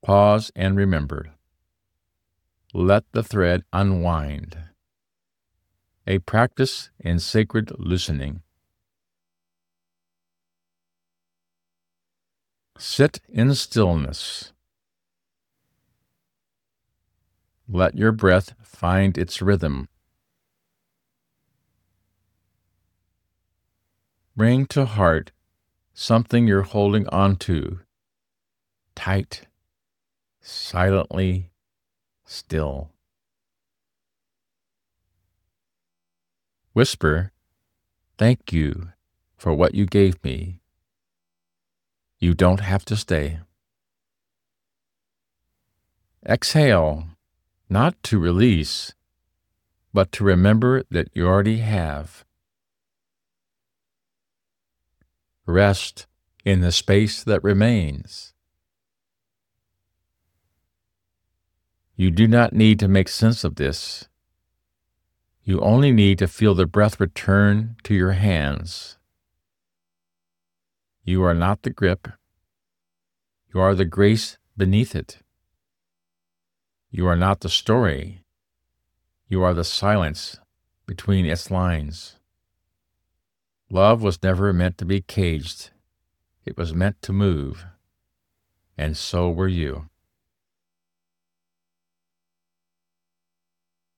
Pause and remember. Let the thread unwind. A practice in sacred loosening. Sit in stillness. Let your breath find its rhythm. Bring to heart something you're holding on to, tight, silently still. Whisper, "Thank you for what you gave me. You don't have to stay." Exhale, not to release, but to remember that you already have. Rest in the space that remains. You do not need to make sense of this. You only need to feel the breath return to your hands. You are not the grip. You are the grace beneath it. You are not the story. You are the silence between its lines. Love was never meant to be caged. It was meant to move. And so were you.